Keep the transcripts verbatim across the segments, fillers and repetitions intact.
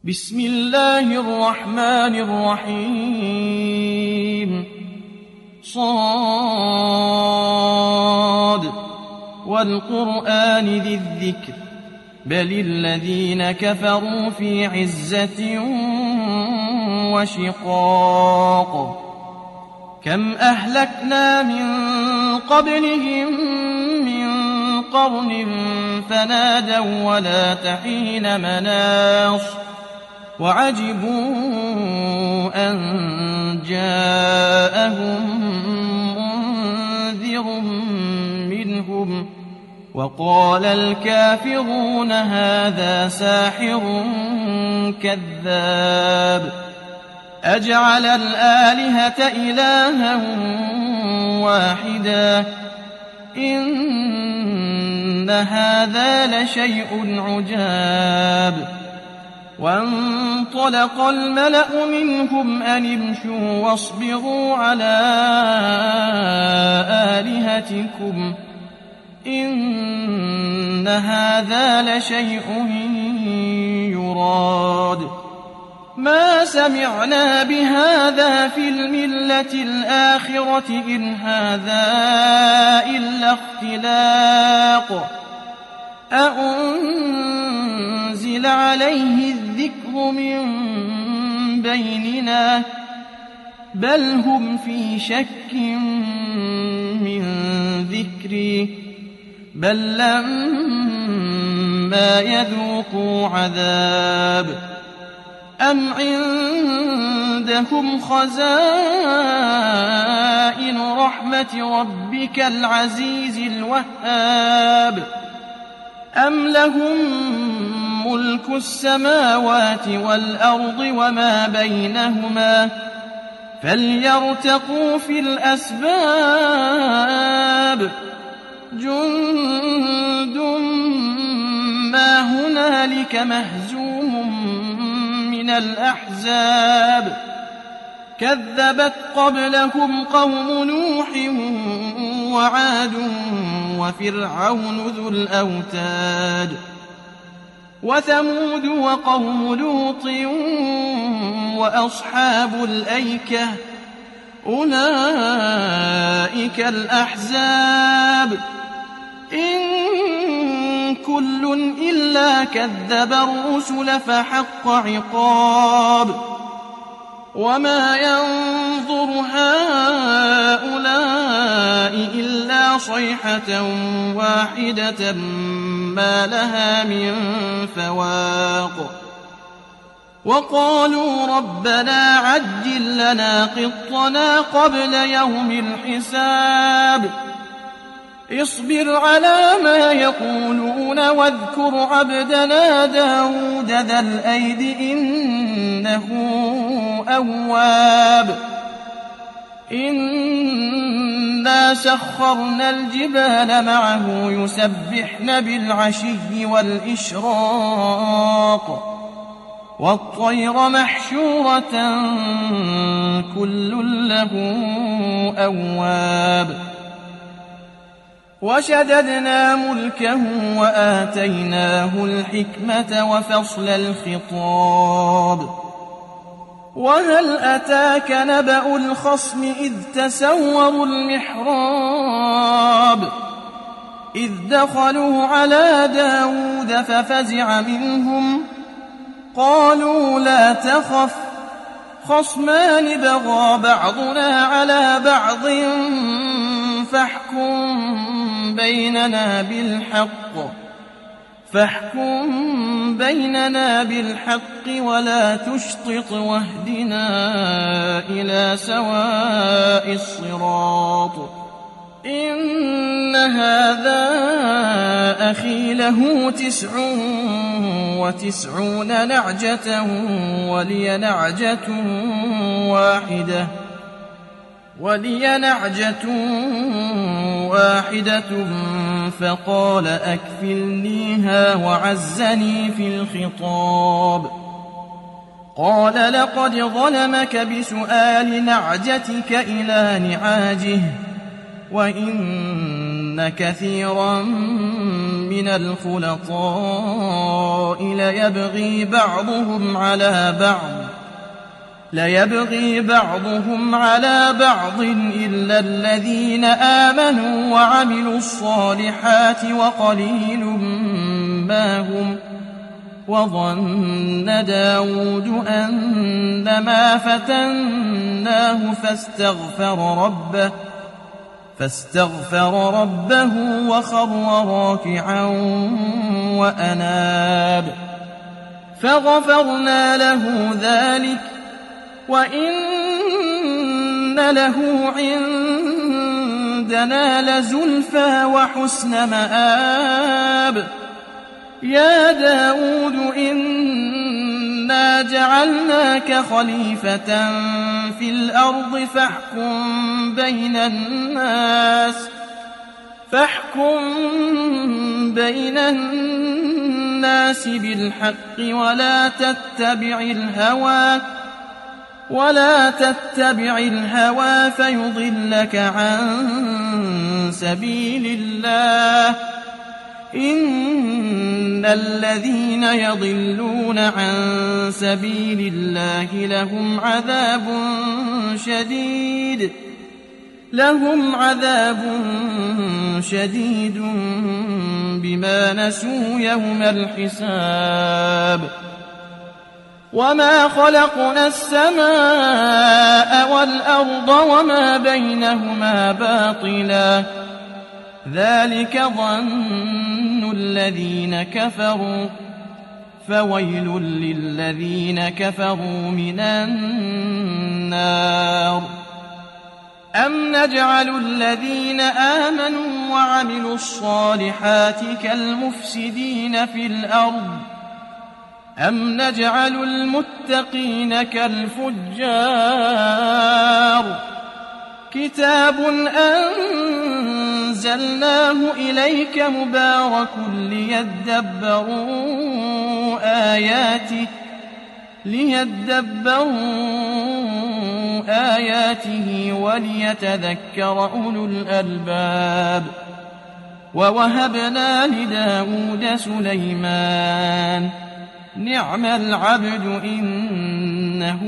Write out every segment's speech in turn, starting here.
بسم الله الرحمن الرحيم صاد والقرآن ذي الذكر بل الذين كفروا في عزة وشقاق كم أهلكنا من قبلهم من قرن فنادوا ولا تحين مناص وعجبوا أن جاءهم منذر منهم وقال الكافرون هذا ساحر كذاب أجعل الآلهة إلها واحدا إن هذا لشيء عجاب وانطلق الملأ منهم أن امشوا واصبروا على آلهتكم إن هذا لشيء يراد ما سمعنا بهذا في الملة الآخرة إن هذا إلا اختلاق أأنزل عليه الذكر من بيننا بل هم في شك من ذكري بل لما يذوقوا عذاب أم عندهم خزائن رحمة ربك العزيز الوهاب أم لهم ملك السماوات والأرض وما بينهما فليرتقوا في الأسباب جند ما هنالك مهزوم من الأحزاب كذبت قبلهم قوم نوح وعاد وفرعون ذو الأوتاد وثمود وقوم لوط وأصحاب الأيكة أولئك الأحزاب إن كل إلا كذب الرسل فحق عقاب وما ينظر هؤلاء إلا صيحة واحدة ما لها من فواق وقالوا ربنا عجل لنا قطنا قبل يوم الحساب اصبر على ما يقولون واذكر عبدنا داود ذا الأيد إنه أواب إنا سخرنا الجبال معه يسبحن بالعشي والإشراق والطير محشورة كل له أواب وشددنا ملكه وآتيناه الحكمة وفصل الخطاب وهل أتاك نبأ الخصم إذ تسوروا المحراب إذ دخلوا على داود ففزع منهم قالوا لا تخف خصمان بغى بعضنا على بعض فاحكم بيننا بالحق فاحكم بيننا بالحق ولا تشطط واهدنا إلى سواء الصراط إن هذا أخي له تسع وتسعون نعجة ولي نعجة واحدة ولي نعجة واحدة فقال أكفلنيها وعزني في الخطاب قال لقد ظلمك بسؤال نعجتك إلى نعاجه وإن كثيرا من الخلطاء ليبغي بعضهم على بعض ليبغي بعضهم على بعض إلا الذين آمنوا وعملوا الصالحات وقليل ما هم وظن داود أنما فتناه فاستغفر ربه فاستغفر ربه وخر راكعا وأناب فغفرنا له ذلك وإن له عندنا لزلفى وحسن مآب يا داود إنا جعلناك خليفة في الأرض فاحكم بين الناس فاحكم بين الناس بالحق ولا تتبع الهوى ولا تتبع الهوى فيضلك عن سبيل الله إن الذين يضلون عن سبيل الله لهم عذاب شديد لهم عذاب شديد بما نسوا يوم الحساب وما خلقنا السماء والأرض وما بينهما باطلا ذلك ظن الذين كفروا فويل للذين كفروا من النار أم نجعل الذين آمنوا وعملوا الصالحات كالمفسدين في الأرض أم نجعل المتقين كالفجار كتاب أنزلناه إليك مبارك ليدبروا آياته ليدبروا آياته وليتذكر أولو الألباب ووهبنا لداود سليمان نعم العبد إنه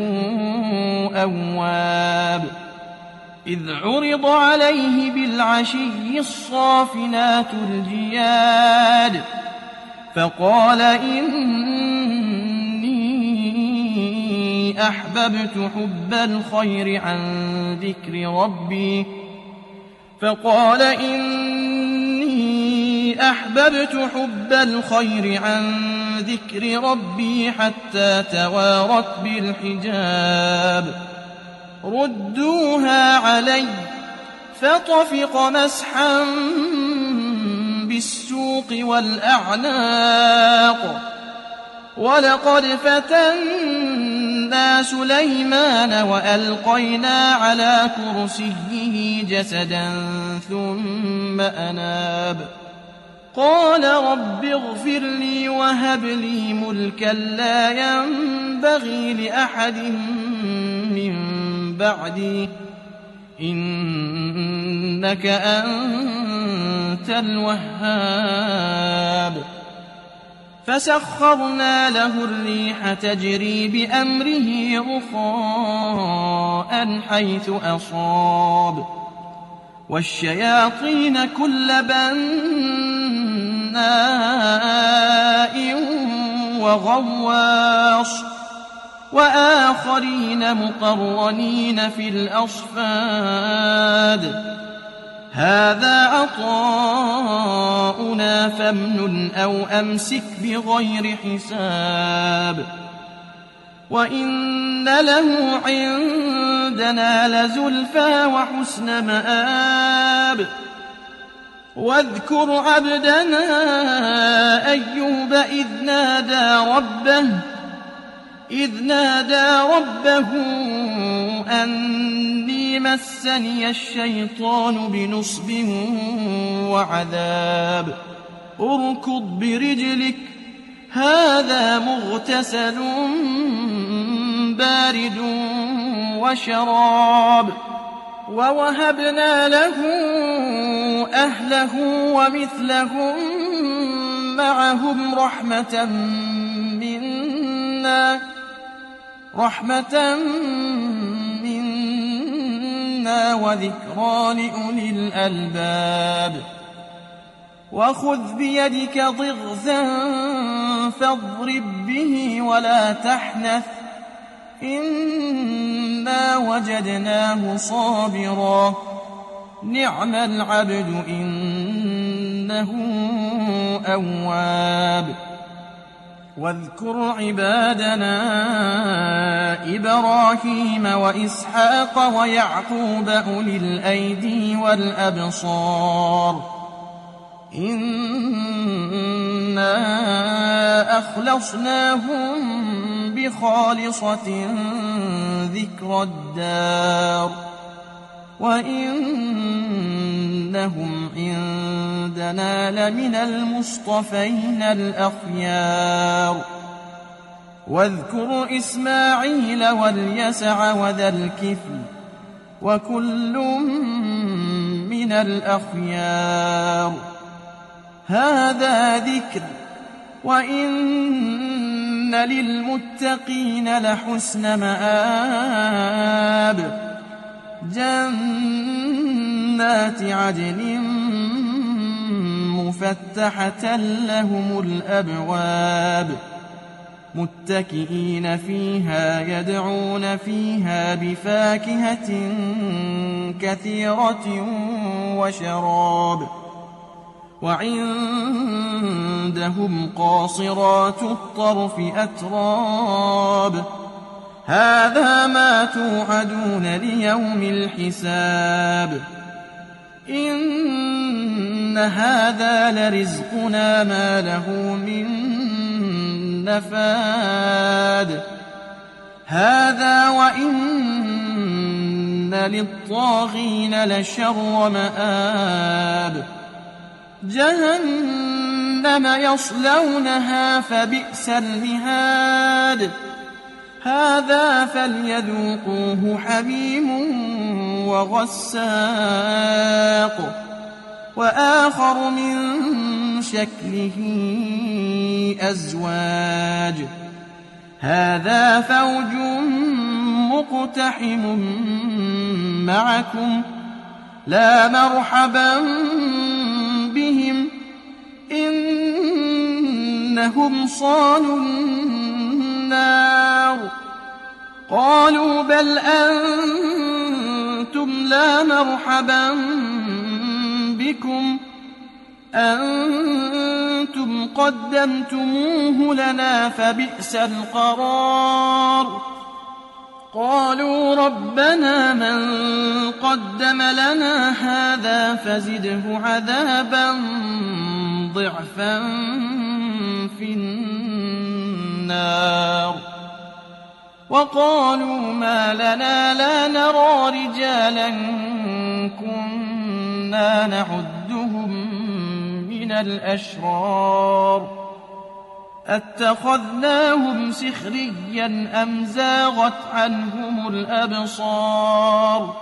أواب إذ عرض عليه بالعشي الصافنات الجياد فقال إني أحببت حب الخير عن ذكر ربي فقال إني أحببت حب الخير عن ذكر ربي حتى توارت بالحجاب ردوها علي فطفق مسحا بالسوق والأعناق ولقد فتنا سليمان وألقينا على كرسيه جسدا ثم أناب قال رب اغفر لي وهب لي ملكا لا ينبغي لأحد من بعدي إنك أنت الوهاب فسخرنا له الريح تجري بأمره رخاء حيث أصاب والشياطين كل بناء وغواص وآخرين مقرنين في الأصفاد هذا عطاؤنا فامنن أو أمسك بغير حساب وإن له عندنا لزلفى وحسن مآب واذكر عبدنا أيوب إذ نادى ربه إذ نادى ربه أني مسني الشيطان بنصب وعذاب اركض برجلك هذا مغتسل بارد وشراب ووهبنا له أهله ومثلهم معهم رحمة منا رحمة منا وذكرى لأولي الألباب وخذ بيدك ضغثا فاضرب به ولا تحنث إنا وجدناه صابرا نعم العبد إنه أواب واذكر عبادنا إبراهيم وإسحاق ويعقوب أولي الأيدي والأبصار إنا أخلصناهم بخالصة ذكر الدار وإنهم عندنا لمن المصطفين الأخيار واذكر إسماعيل واليسع وذا الكفل وكل من الأخيار هذا ذكر وإن للمتقين لحسن مآب جنات عدن مفتحة لهم الأبواب متكئين فيها يدعون فيها بفاكهة كثيرة وشراب وعندهم قاصرات الطرف أتراب هذا ما توعدون ليوم الحساب إن هذا لرزقنا ما له من نفاد هذا وإن للطاغين لشر مآب جهنم يصلونها فبئس المهاد هذا فليذوقوه حميم وغساق وآخر من شكله أزواج هذا فوج مقتحم معكم لا مرحبا بهم إنهم صالوا النار قالوا بل أنتم لا مرحبا بكم أنتم قدمتموه لنا فبئس القرار قالوا ربنا من قدم لنا هذا فزده عذابا ضعفا في النار وقالوا ما لنا لا نرى رجالا كنا نعدهم من الأشرار أتخذناهم سخريا أم زاغت عنهم الأبصار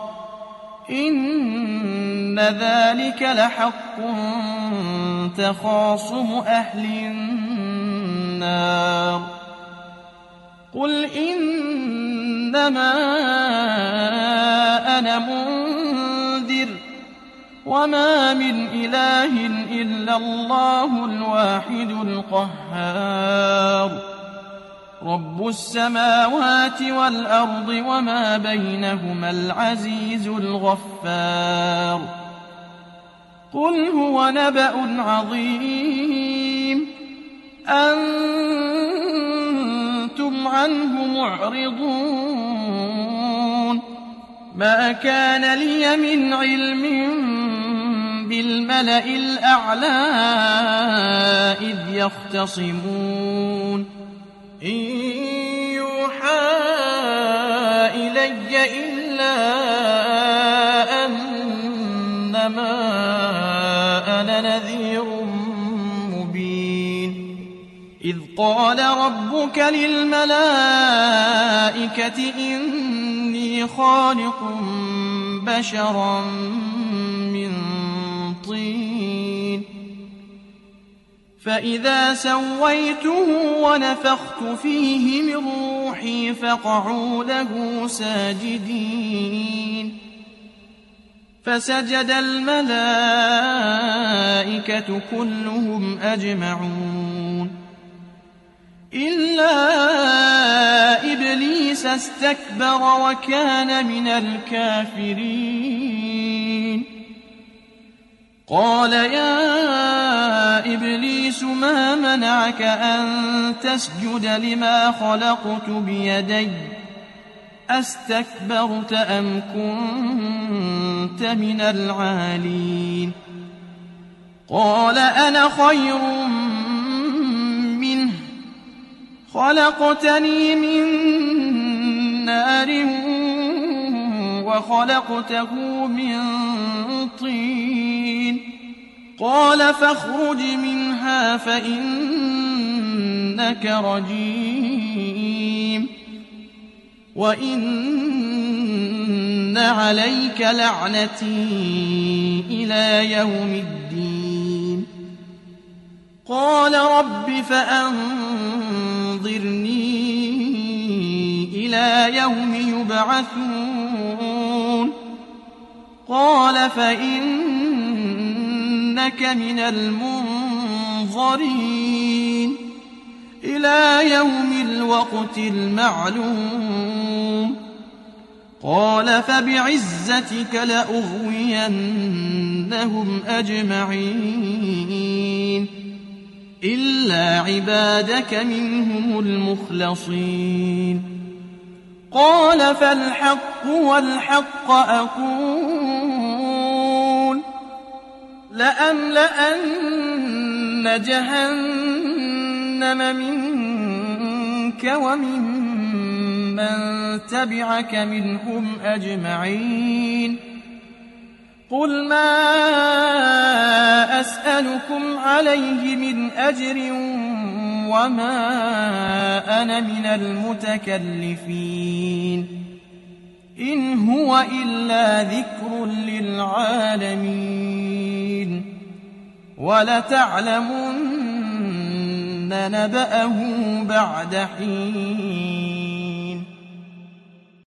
إن ذلك لحق تخاصم أهل النار قل إنما أنا منذر وما من إله إلا الله الواحد القهار رب السماوات والأرض وما بينهما العزيز الغفار قل هو نبأ عظيم أنتم عنه معرضون ما كان لي من علم بالملأ الأعلى إذ يختصمون إن يوحى إلي إلا أنما أنا نذير مبين إذ قال ربك للملائكة إني خالق بشرا من طين فإذا سويته ونفخت فيه من روحي فقعوا له ساجدين فسجد الملائكة كلهم أجمعون إلا إبليس استكبر وكان من الكافرين قال يا إبليس ما منعك أن تسجد لما خلقت بيدي أستكبرت أم كنت من العالين قال أنا خير منه خلقتني من نار وخلقته من طين قال فاخرج منها فإنك رجيم وإن عليك لعنتي إلى يوم الدين قال رب فأنظرني إلى يوم يبعثون قال فإنك من المنظرين إلى يوم الوقت المعلوم قال فبعزتك لأغوينهم أجمعين إلا عبادك منهم المخلصين قال فالحق والحق أقول لأملأن جهنم منك ومن من تبعك منهم أجمعين قل ما أسألكم عليه من أجر وما أنا من المتكلفين إن هو إلا ذكر للعالمين ولتعلمن نبأه بعد حين